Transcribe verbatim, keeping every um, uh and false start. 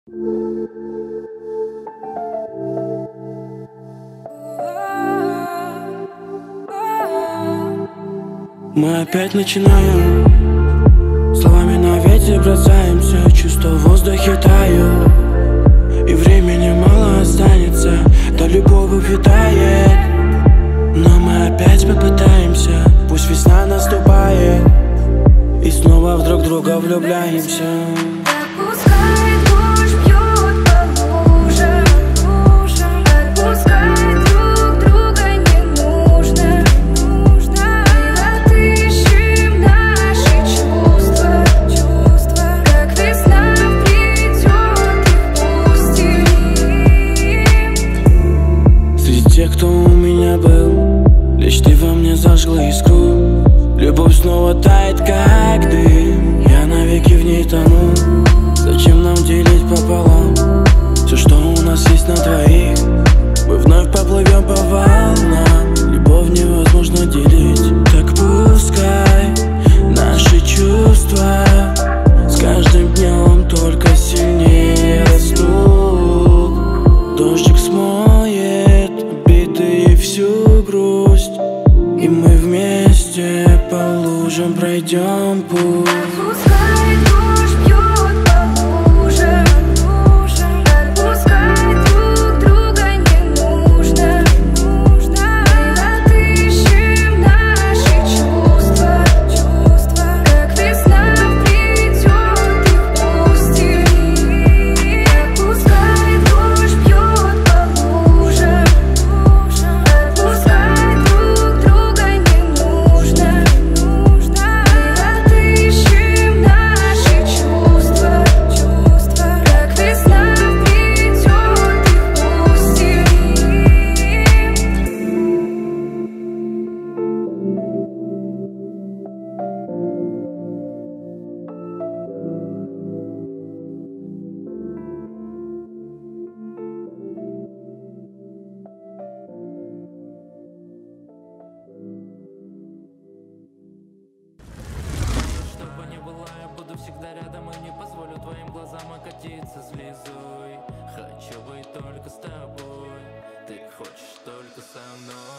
Мы опять начинаем, словами на ветер бросаемся, чувства в воздухе тают, и времени мало останется, до любовь витает. Но мы опять попытаемся, пусть весна наступает, и снова в друг друга влюбляемся. Тех, кто у меня был, лишь ты во мне зажгла искру. Любовь снова тает, как дым, я навеки в ней тону. Зачем нам делить пополам все, что у нас есть на двоих? Мы вновь поплывем по волнам, любовь невозможно делить. Так пускай наши чувства с каждым днем только сильнее растут. Дождик смоет и всю грусть, и мы вместе по лужам пройдем путь. Всегда рядом и не позволю твоим глазам окатиться слезой. Хочу быть только с тобой, ты хочешь только со мной.